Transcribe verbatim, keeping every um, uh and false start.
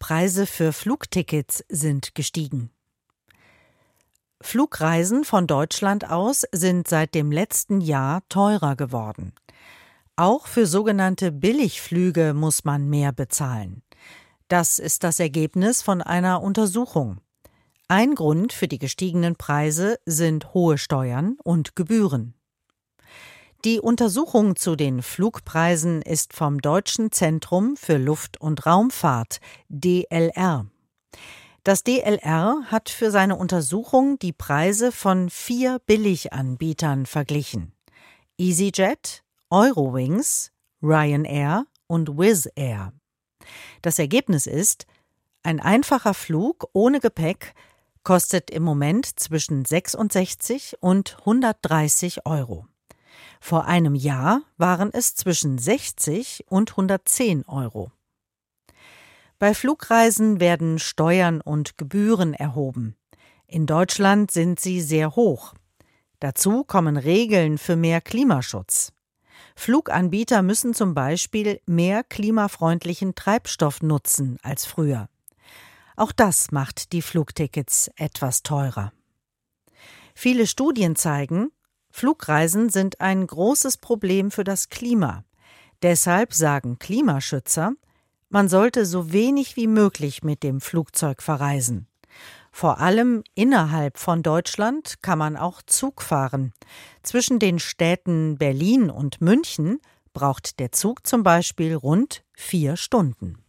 Preise für Flugtickets sind gestiegen. Flugreisen von Deutschland aus sind seit dem letzten Jahr teurer geworden. Auch für sogenannte Billigflüge muss man mehr bezahlen. Das ist das Ergebnis von einer Untersuchung. Ein Grund für die gestiegenen Preise sind hohe Steuern und Gebühren. Die Untersuchung zu den Flugpreisen ist vom Deutschen Zentrum für Luft- und Raumfahrt, D L R. Das D L R hat für seine Untersuchung die Preise von vier Billiganbietern verglichen: EasyJet, Eurowings, Ryanair und Wizz Air. Das Ergebnis ist, ein einfacher Flug ohne Gepäck kostet im Moment zwischen sechsundsechzig und hundertdreißig Euro. Vor einem Jahr waren es zwischen sechzig und hundertzehn Euro. Bei Flugreisen werden Steuern und Gebühren erhoben. In Deutschland sind sie sehr hoch. Dazu kommen Regeln für mehr Klimaschutz. Fluganbieter müssen zum Beispiel mehr klimafreundlichen Treibstoff nutzen als früher. Auch das macht die Flugtickets etwas teurer. Viele Studien zeigen, Flugreisen sind ein großes Problem für das Klima. Deshalb sagen Klimaschützer, man sollte so wenig wie möglich mit dem Flugzeug verreisen. Vor allem innerhalb von Deutschland kann man auch Zug fahren. Zwischen den Städten Berlin und München braucht der Zug zum Beispiel rund vier Stunden.